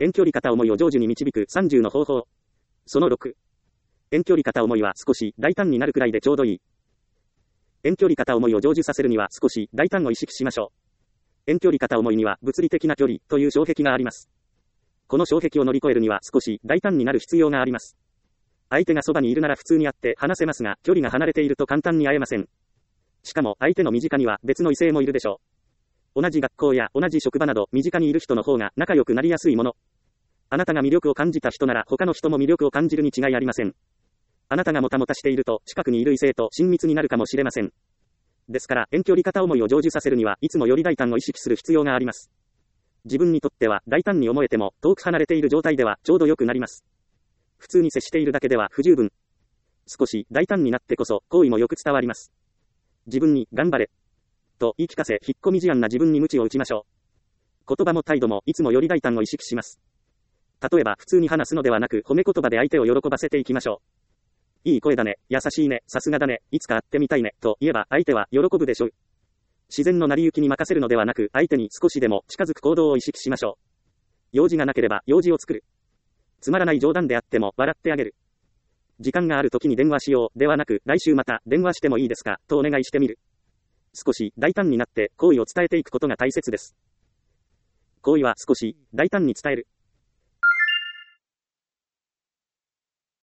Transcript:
遠距離片思いを成就に導く30の方法。その6。遠距離片思いは少し大胆になるくらいでちょうどいい。遠距離片思いを成就させるには少し大胆を意識しましょう。遠距離片思いには物理的な距離という障壁があります。この障壁を乗り越えるには少し大胆になる必要があります。相手がそばにいるなら普通に会って話せますが、距離が離れていると簡単に会えません。しかも相手の身近には別の異性もいるでしょう。同じ学校や同じ職場など身近にいる人の方が仲良くなりやすいもの。あなたが魅力を感じた人なら他の人も魅力を感じるに違いありません。あなたがもたもたしていると近くにいる異性と親密になるかもしれません。ですから遠距離片思いを成就させるにはいつもより大胆を意識する必要があります。自分にとっては大胆に思えても遠く離れている状態ではちょうど良くなります。普通に接しているだけでは不十分。少し大胆になってこそ好意もよく伝わります。自分に頑張れと言い聞かせ、引っ込み思案な自分に鞭を打ちましょう。言葉も態度もいつもより大胆を意識します。例えば普通に話すのではなく褒め言葉で相手を喜ばせていきましょう。いい声だね、優しいね、さすがだね、いつか会ってみたいねと言えば相手は喜ぶでしょう。自然の成り行きに任せるのではなく相手に少しでも近づく行動を意識しましょう。用事がなければ用事を作る。つまらない冗談であっても笑ってあげる。時間がある時に電話しようではなく来週また電話してもいいですかとお願いしてみる。少し大胆になって好意を伝えていくことが大切です。好意は少し大胆に伝える。